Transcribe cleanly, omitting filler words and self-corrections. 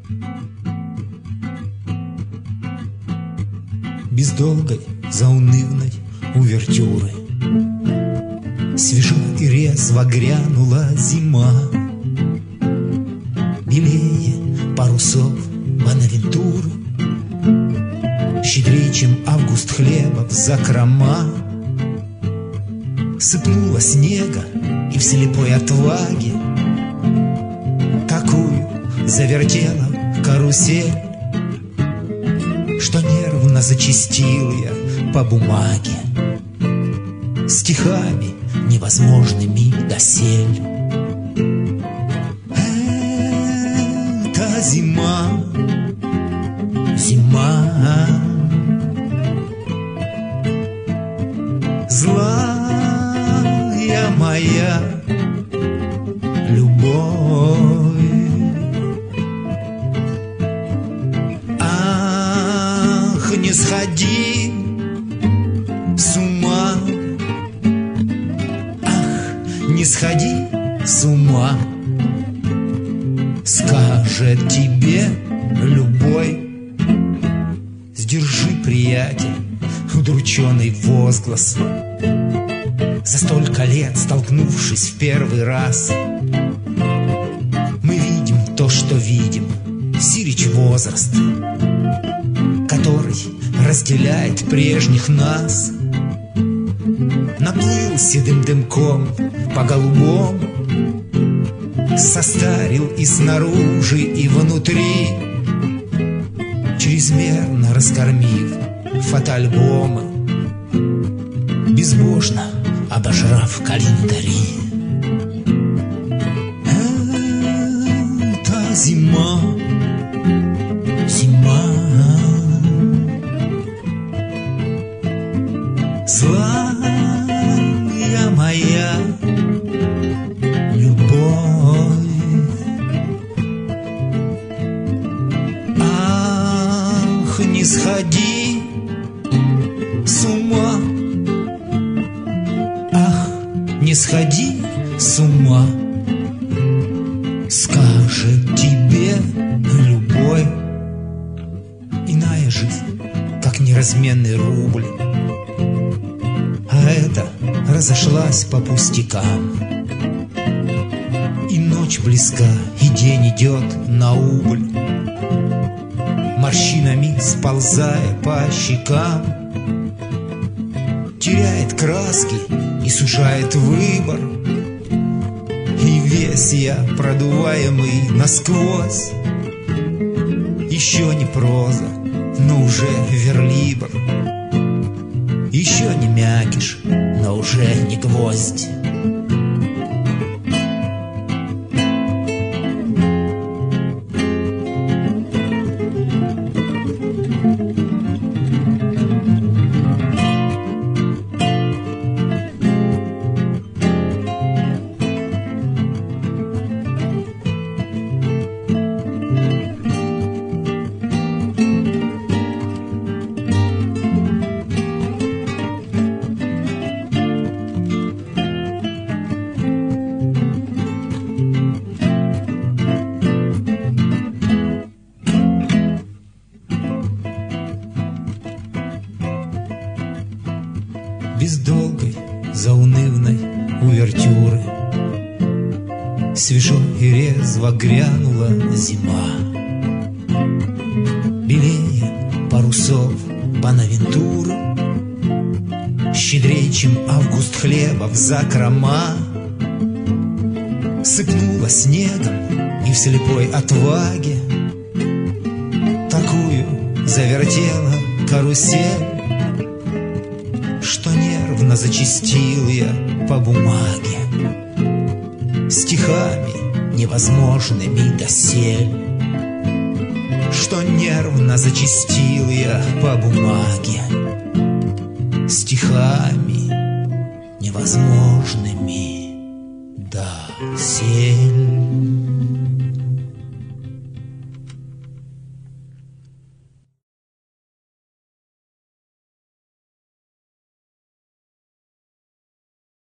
Без долгой, заунывной увертюры свежо и резво грянула зима. Белее парусов Бонавентуры, щедрее, чем август хлеба в закрома. Сыпнуло снега, и в слепой отваге такую завертела карусель, что нервно зачастил я по бумаге стихами невозможными досель. Это зима, зима, злая моя любовь. Ах, не сходи с ума, ах, не сходи с ума, скажет тебе любой. Сдержи, приятель, удрученный возглас, за столько лет столкнувшись в первый раз. Мы видим то, что видим, сирич возраст, который разделяет прежних нас. Наплыл седым дымком по голубому, состарил и снаружи, и внутри, чрезмерно раскормив фотоальбомы, безбожно обожрав календари. Это зима, зима, злая моя любовь. Ах, не сходи с ума, ах, не сходи с ума, скажет тебе любой. Иная жизнь, как неразменный рубль, а эта разошлась по пустякам. И ночь близка, и день идет на убыль, морщинами сползая по щекам. Теряет краски и сужает выбор, и весь я, продуваемый насквозь. Еще не проза, но уже верлибр, еще не мякиш, но уже не гвоздь. Без долгой, заунывной увертюры свежо и резво грянула зима. Белее парусов Бонавентуры, щедрее, чем август хлеба в закрома. Сыпнула снегом, и в слепой отваге такую завертела карусель, что нервно зачастил я по бумаге стихами невозможными досель, что нервно зачастил я по бумаге стихами невозможными досель.